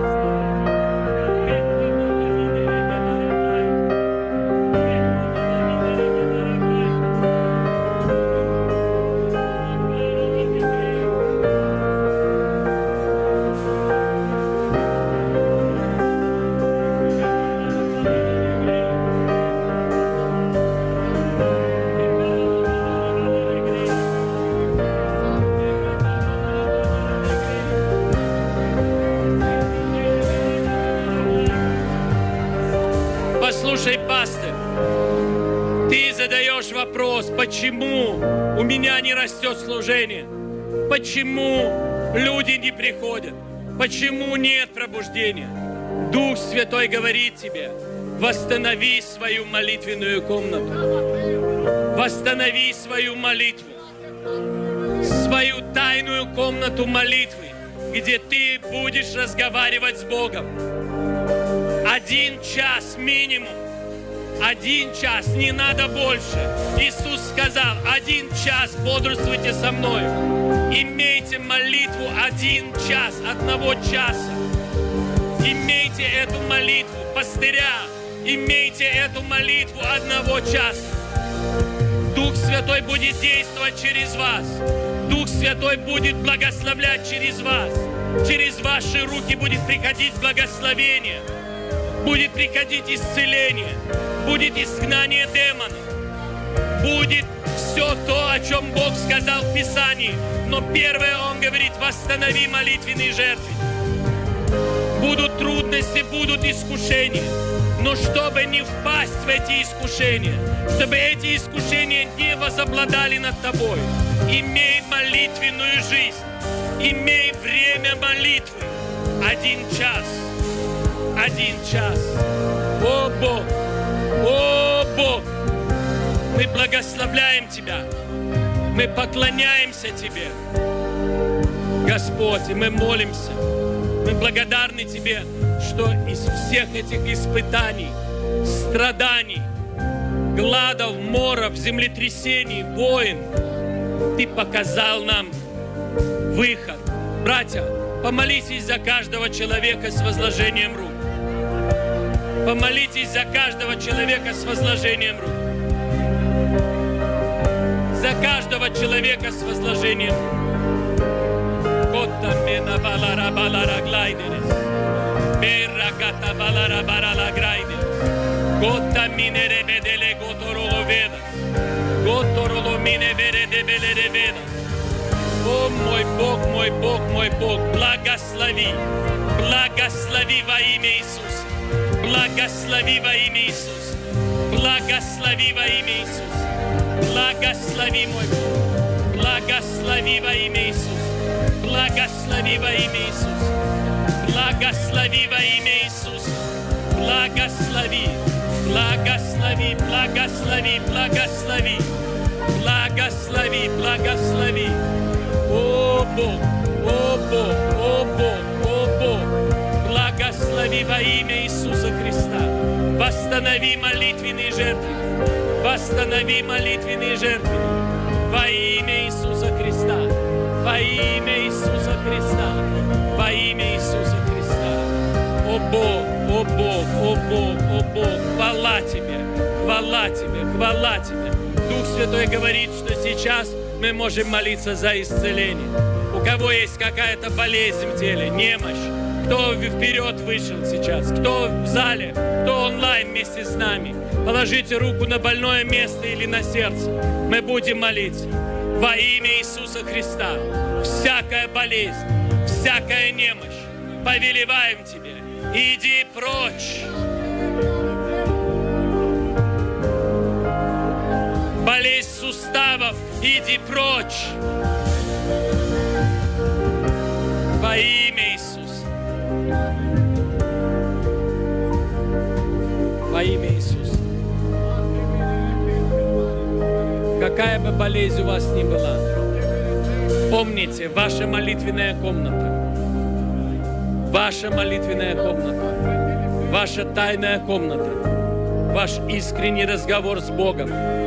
Послушай, пастырь, ты задаешь вопрос, почему у меня не растет служение? Почему люди не приходят? Почему нет пробуждения? Дух Святой говорит тебе: восстанови свою молитвенную комнату. Восстанови свою молитву. Свою тайную комнату молитвы, где ты будешь разговаривать с Богом. 1 час минимум. 1 час, не надо больше. Иисус сказал: 1 час бодрствуйте со мной. Имейте молитву 1 час, 1 часа. Имейте эту молитву пастыря. Имейте эту молитву 1 часа. Дух Святой будет действовать через вас. Дух Святой будет благословлять через вас. Через ваши руки будет приходить благословение. Будет приходить исцеление, будет изгнание демонов, будет все то, о чем Бог сказал в Писании. Но первое Он говорит: восстанови молитвенный жертвенник. Будут трудности, будут искушения, но чтобы не впасть в эти искушения, чтобы эти искушения не возобладали над тобой, имей молитвенную жизнь, имей время молитвы 1 час. 1 час. О Бог! О Бог! Мы благословляем Тебя. Мы поклоняемся Тебе, Господь, и мы молимся. Мы благодарны Тебе, что из всех этих испытаний, страданий, гладов, моров, землетрясений, войн, Ты показал нам выход. Братья, помолитесь за каждого человека с возложением рук. Помолитесь за каждого человека с возложением рук. За каждого человека с возложением рук. Gotta mine rebedele gotorolo vedas. Gotorolo mine verede belere vedas. О, мой Бог, мой Бог, мой Бог, благослови, благослови во имя Иисуса, благослови во имя Иисуса, благослови во имя Иисуса, благослови, мой Бог, благослови во имя Иисуса, благослови во имя Иисуса, благослови во имя Иисуса, благослови, благослови, благослови, благослови, благослови, благослови. О Бог, о Бог, о Бог, о Бог, благослови во имя Иисуса Христа. Восстанови молитвенные жертвы, восстанови молитвенные жертвы во имя Иисуса Христа, во имя Иисуса Христа, во имя Иисуса Христа. О Бог, о Бог, о Бог, о Бог, хвала Тебе, хвала Тебе, хвала Тебе. Дух Святой говорит, что сейчас мы можем молиться за исцеление. У кого есть какая-то болезнь в теле, немощь, кто вперед вышел сейчас, кто в зале, кто онлайн вместе с нами, положите руку на больное место или на сердце. Мы будем молиться во имя Иисуса Христа. Всякая болезнь, всякая немощь, повелеваем Тебе, иди прочь. Болезнь суставов, иди прочь. Во имя Иисуса. Во имя Иисуса. Какая бы болезнь у вас ни была, помните, ваша молитвенная комната, ваша молитвенная комната, ваша тайная комната, ваш искренний разговор с Богом,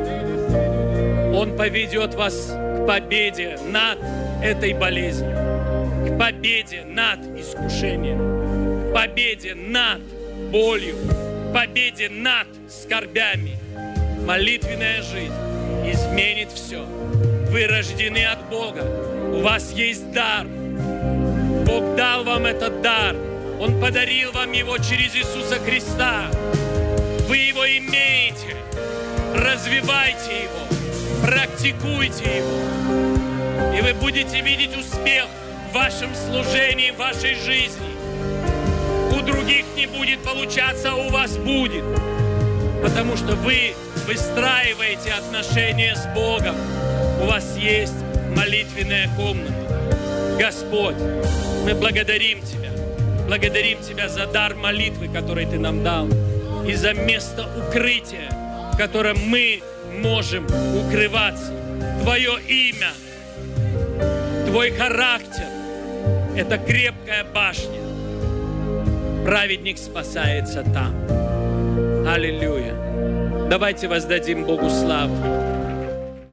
Он поведет вас к победе над этой болезнью, к победе над искушением, к победе над болью, к победе над скорбями. Молитвенная жизнь изменит все. Вы рождены от Бога, у вас есть дар. Бог дал вам этот дар, Он подарил вам его через Иисуса Христа. Вы его имеете, развивайте его. Практикуйте его, и вы будете видеть успех в вашем служении, в вашей жизни. У других не будет получаться, а у вас будет, потому что вы выстраиваете отношения с Богом. У вас есть молитвенная комната. Господь, мы благодарим Тебя за дар молитвы, который Ты нам дал, и за место укрытия, в котором мы можем укрываться. Твое имя, Твой характер – это крепкая башня. Праведник спасается там. Аллилуйя. Давайте воздадим Богу славу.